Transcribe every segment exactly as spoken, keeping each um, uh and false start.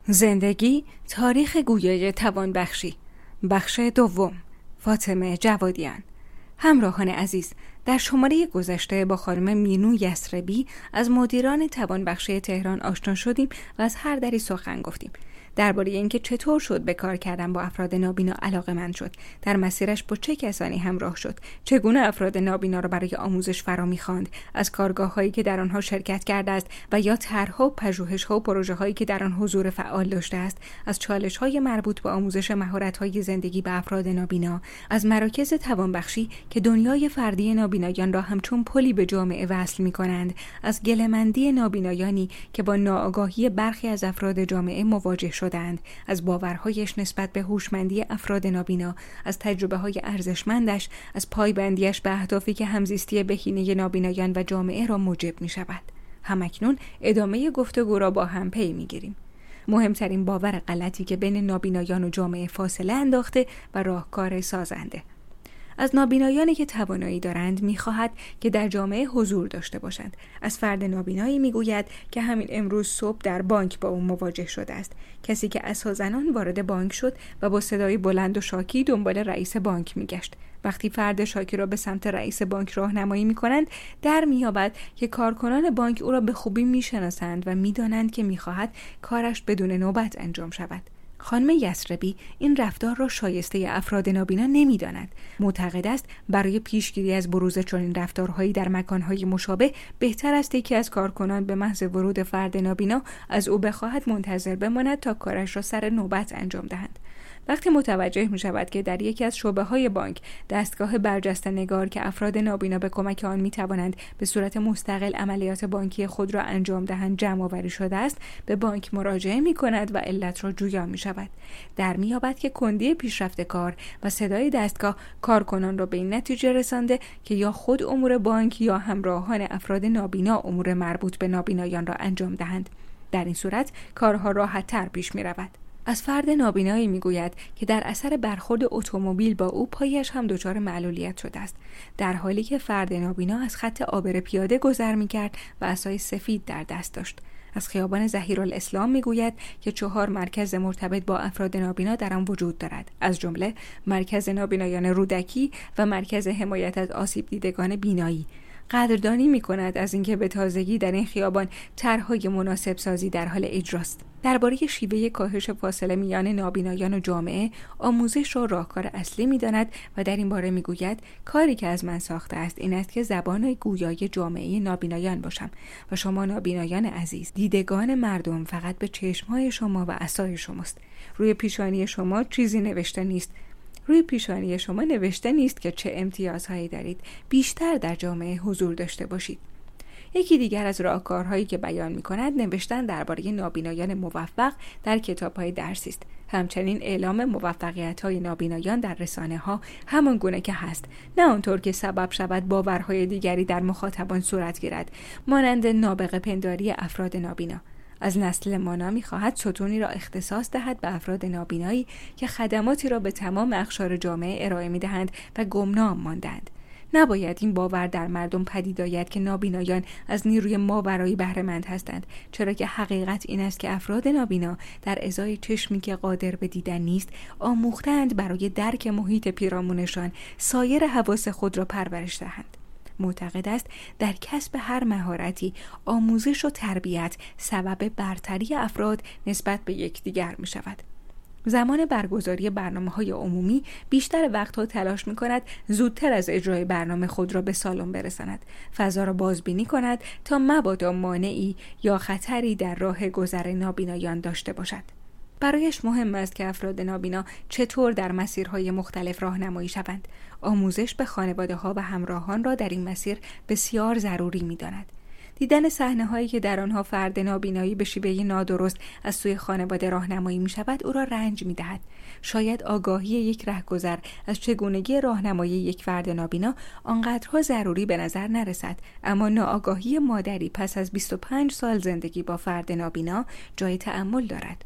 زندگی تاریخ گویای توانبخشی بخش دوم. فاطمه جوادیان. همراهان عزیز، در شماره گذشته با خانم مینو یسربی از مدیران توانبخشی تهران آشنا شدیم و از هر دری سخن گفتیم. درباره اینکه چطور شد به کار کردن با افراد نابینا علاقه‌مند شد، در مسیرش با چه کسانی همراه شد، چگونه افراد نابینا را برای آموزش فرا می‌خواند، از کارگاه‌هایی که در آنها شرکت کرده است و یا طرح‌ها و پژوهش‌ها و پروژه‌هایی که در آن حضور فعال داشته است، از چالش‌های مربوط به آموزش مهارت‌های زندگی به افراد نابینا، از مراکز توانبخشی که دنیای فردی نابینایان را همچون پلی به جامعه وصل می‌کنند، از گله‌مندی نابینایانی که با ناآگاهی برخی از افراد جامعه مواجه شدند، از باورهایش نسبت به هوشمندی افراد نابینا، از تجربه‌های ارزشمندش، از پایبندیش به اهدافی که همزیستی بهینه نابینایان و جامعه را موجب می‌شود. همکنون ادامه گفتگو را با هم پی می‌گیریم. مهمترین باور غلطی که بین نابینایان و جامعه فاصله انداخته و راهکار سازنده. از نابینایانی که توانایی دارند می‌خواهد که در جامعه حضور داشته باشند. از فرد نابینایی می‌گوید که همین امروز صبح در بانک با او مواجه شده است. کسی که عصازنان وارد بانک شد و با صدای بلند و شاکی دنبال رئیس بانک می‌گشت. وقتی فرد شاکی را به سمت رئیس بانک راهنمایی می‌کنند، در می‌یابد که کارکنان بانک او را به خوبی می‌شناسند و می‌دانند که می‌خواهد کارش بدون نوبت انجام شود. خانم یسربی این رفتار را شایسته افراد نابینا نمی‌داند. معتقد است برای پیشگیری از بروز چنین رفتارهایی در مکان‌های مشابه بهتر است که از کارکنان به محض ورود فرد نابینا از او بخواهد منتظر بماند تا کارش را سر نوبت انجام دهند. وقتی متوجه می شود که در یکی از شعبه‌های بانک دستگاه برجسته نگار که افراد نابینا به کمک آن می توانند به صورت مستقل عملیات بانکی خود را انجام دهند جمع آوری شده است، به بانک مراجعه می کند و علت را جویا می شود. در می یابد که کندی پیشرفت کار و صدای دستگاه کارکنان را به این نتیجه رسانده که یا خود امور بانک یا همراهان افراد نابینا امور مربوط به نابینایان را انجام دهند. در این صورت کارها راحت‌تر پیش می رود. از فرد نابینایی میگوید که در اثر برخورد اتومبیل با او پایش هم دچار معلولیت شده است، در حالی که فرد نابینا از خط عابر پیاده گذر میکرد و عصای سفید در دست داشت. از خیابان ظهیرالاسلام میگوید که چهار مرکز مرتبط با افراد نابینا در آن وجود دارد، از جمله مرکز نابینایان رودکی و مرکز حمایت از آسیب دیدگان بینایی. قدردانی می‌کند از اینکه به تازگی در این خیابان طرح‌های مناسب سازی در حال اجراست. درباره شیوه کاهش فاصله میان نابینایان و جامعه آموزش را راهکار اصلی می‌داند و در این باره می‌گوید کاری که از من ساخته است این است که زبان گویای جامعه نابینایان باشم و شما نابینایان عزیز، دیدگان مردم فقط به چشم‌های شما و عصای شماست. روی پیشانی شما چیزی نوشته نیست. روی پیشانی شما نوشته نیست که چه امتیازهایی دارید، بیشتر در جامعه حضور داشته باشید. یکی دیگر از راهکارهایی که بیان می‌کند نوشتن درباره نابینایان موفق در کتاب‌های درسی است. همچنین اعلام موفقیت‌های نابینایان در رسانه‌ها همان گونه که هست، نه آنطور که سبب شود باورهای دیگری در مخاطبان صورت گیرد، مانند نابغه پنداری افراد نابینا. از نسل مانا می‌خواهد ستونی را اختصاص دهد به افراد نابینایی که خدماتی را به تمام اقشار جامعه ارائه می‌دهند و گمنام ماندند. نباید این باور در مردم پدید آید که نابینایان از نیروی ماورایی بهره مند هستند، چرا که حقیقت این است که افراد نابینا در ازای چشمی که قادر به دیدن نیست، آموختند برای درک محیط پیرامونشان سایر حواس خود را پرورش دهند. معتقد است در کسب هر مهارتی آموزش و تربیت سبب برتری افراد نسبت به یکدیگر می شود. زمان برگزاری برنامه‌های عمومی بیشتر وقتها تلاش می‌کند زودتر از اجرای برنامه خود را به سالن برساند، فضا را بازبینی کند تا مبادا مانعی یا خطری در راه گذر نابینایان داشته باشد. برایش مهم است که افراد نابینا چطور در مسیرهای مختلف راهنمایی شوند. آموزش به خانواده‌ها و همراهان را در این مسیر بسیار ضروری می‌داند. دیدن صحنه‌هایی که در آنها فرد نابینایی به شیوه نادرست از سوی خانواده راهنمایی می‌شود او را رنج می‌دهد. شاید آگاهی یک رهگذر از چگونگی راهنمایی یک فرد نابینا آنقدرها ضروری به نظر نرسد، اما ناآگاهی مادری پس از بیست و پنج سال زندگی با فرد نابینا جای تأمل دارد.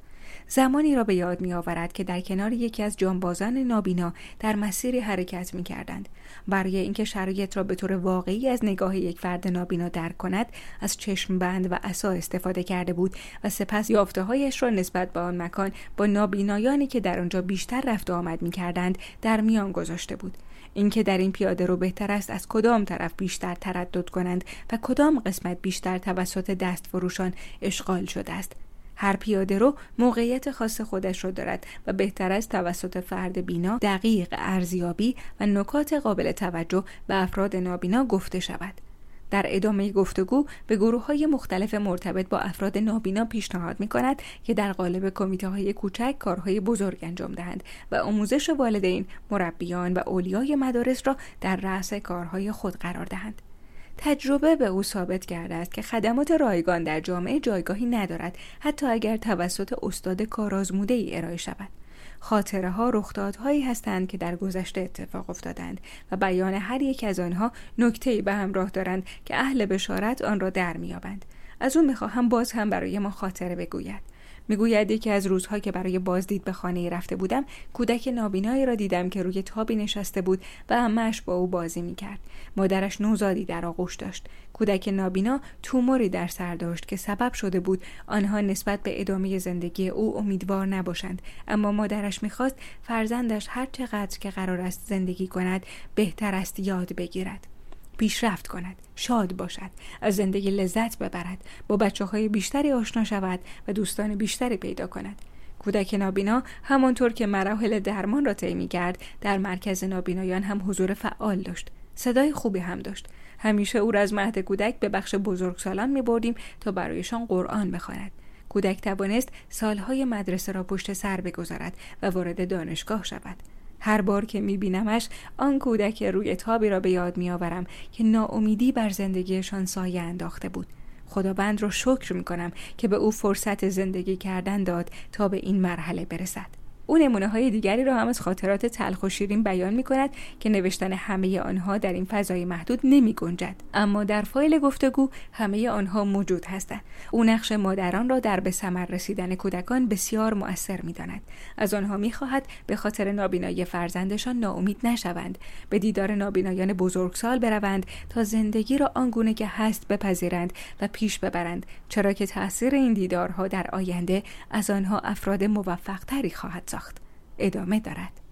زمانی را به یاد می آورد که در کنار یکی از جانبازان نابینا در مسیری حرکت می کردند. برای اینکه شرایط را به طور واقعی از نگاه یک فرد نابینا درک کند، از چشم بند و عصا استفاده کرده بود و سپس یافته‌هایش را نسبت به آن مکان با نابینایانی که در آنجا بیشتر رفت و آمد می کردند در میان گذاشته بود. اینکه در این پیاده رو بهتر است از کدام طرف بیشتر تردد کنند و کدام قسمت بیشتر توسط دستفروشان اشغال شده است. هر پیاده رو موقعیت خاص خودش رو دارد و بهتر است توسط فرد بینا دقیق ارزیابی و نکات قابل توجه به افراد نابینا گفته شود. در ادامه گفتگو به گروه‌های مختلف مرتبط با افراد نابینا پیشنهاد می‌کند که در قالب کمیته‌های کوچک کارهای بزرگ انجام دهند و آموزش والدین، مربیان و اولیای مدارس را در رأس کارهای خود قرار دهند. تجربه به او ثابت کرده است که خدمات رایگان در جامعه جایگاهی ندارد، حتی اگر توسط استاد کارآزموده‌ای ارائه شود. خاطره ها رخدادهایی هستند که در گذشته اتفاق افتادند و بیان هر یک از آنها نکته‌ای به همراه دارند که اهل بشارت آن را در می‌یابند. از او می‌خواهم باز هم برای ما خاطره بگوید. میگوید یکی از روزها که برای بازدید به خانه رفته بودم، کودک نابینایی را دیدم که روی تابی نشسته بود و عمه‌اش با او بازی می‌کرد. مادرش نوزادی در آغوش داشت. کودک نابینا توموری در سر داشت که سبب شده بود آنها نسبت به ادامه زندگی او امیدوار نباشند، اما مادرش می‌خواست فرزندش هر چقدر که قرار است زندگی کند بهتر است یاد بگیرد، پیشرفت کند، شاد باشد، از زندگی لذت ببرد، با بچه‌های بیشتری آشنا شود و دوستان بیشتری پیدا کند. کودک نابینا همانطور که مراحل درمان را طی می‌کرد، در مرکز نابینایان هم حضور فعال داشت. صدای خوبی هم داشت. همیشه او را از مهد کودک به بخش بزرگسالان می‌بردیم تا برایشان قرآن بخواند. کودک توانست سالهای مدرسه را پشت سر بگذارد و وارد دانشگاه شود. هر بار که می‌بینمش آن کودک روی تابی را به یاد می‌آورم که ناامیدی بر زندگیشان سایه انداخته بود. خداوند را شکر می‌کنم که به او فرصت زندگی کردن داد تا به این مرحله برسد. او نمونه‌های دیگری را هم از خاطرات تلخ و شیرین بیان می‌کند که نوشتن همه آنها در این فضای محدود نمی‌گنجد، اما در فایل گفتگو همه آنها موجود هستند. او نقش مادران را در به ثمر رسیدن کودکان بسیار مؤثر می‌داند. از آنها می‌خواهد به خاطر نابینایی فرزندشان ناامید نشوند، به دیدار نابینایان بزرگسال بروند تا زندگی را آنگونه که هست بپذیرند و پیش ببرند، چرا که تأثیر این دیدارها در آینده از آنها افراد موفق‌تری خواهد ساخت. ادامه دارد.